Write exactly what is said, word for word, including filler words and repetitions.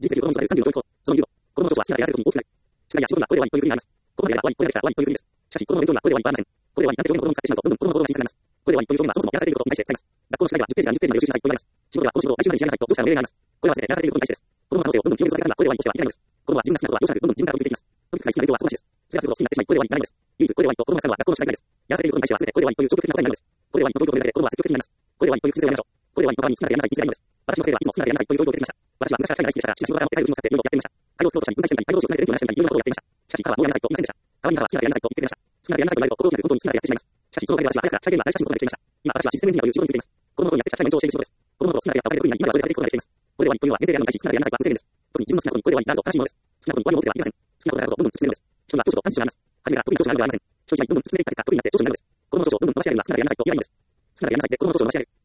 実際に子供のさんじゅうの教育と、その義務を、子供の長所は好きなやらせることに大きくなる。しかし、子供はこれではいいというふうになります。子供であればはい、これだけしたらはいというふうにです。しかし、子供の勉強がこれではいいとはなりません。これではいいなんて表現を子供に使ってしまうと、どんどん子供の行動が禁止されます。これではいいという表現はそもそもやらされていることに対して使います。学校の宿題はじゅっページからにじゅっページまで予習しなさいと言われます。仕事はこの仕事を来週までに仕上げなさいと上司からの命令があります。これは全てやらされていることに対してです。子供の可能性をどんどん広げるだけならこれではいいとしてはいけないのです。子供は自分が好きなことは容赦なくどんどん自分から飛びついていきます。とにかく好きな勉強はそこなしです。それがすることを好きになってしまい、これではいいにならないのです。唯一これではいいと子供が使うのは学校の宿題だけです。やらされていることに対しては全てこれではいいという消極的な答えになるのです。これではいいと問いを止めるだけで子供は積極的になります。これではいいという癖をやめましょう。これではいいの代わりに好きなことやらなさいにすればいいのです。私の家庭はいつも好きなことやらなさいという教育を受けてきました。私は昔から社会が大好きでしたから、好きな仕事から持って帰る運を使っていろいろやってみました。会を作ろうとしたり、分解したり、会同士をつないで電気を流したり、いろんなことをやってみました。しかし、母はもうやらないと言いませんでした。代わりに母は好きなことやらなさいと言ってくれました。好きなことやらなさいと言われると、心を決めることに好きなことやってしまいます。しかし、そのおかげで私は早くから社会では大した仕事ができていました。今、私はシステムエンジニアという仕事に就いています。子供の頃にやってきた社会の延長を教える仕事です。子供の頃好きなことやったおかげで得意になり、今ではそれができることができています。これではいいというのは限定であるのに対し、好きなことやらなさいは無制限です。特に自分の好きなことにこれではいいなると悲しいものです。好きなことに終わりを持ってはいけません。好きなことだからこそどんどん突き詰めるのです。人には長所と短所があります。初めから特に長所があるのではありません。長所にどんどん突き詰めていった結果、得意になって長所になるのです。子供の長所をどんどん伸ばし上げるには好きなことやらなさいと言わないのです。好きなことやらなさいで子供の長所を伸ばし上げる。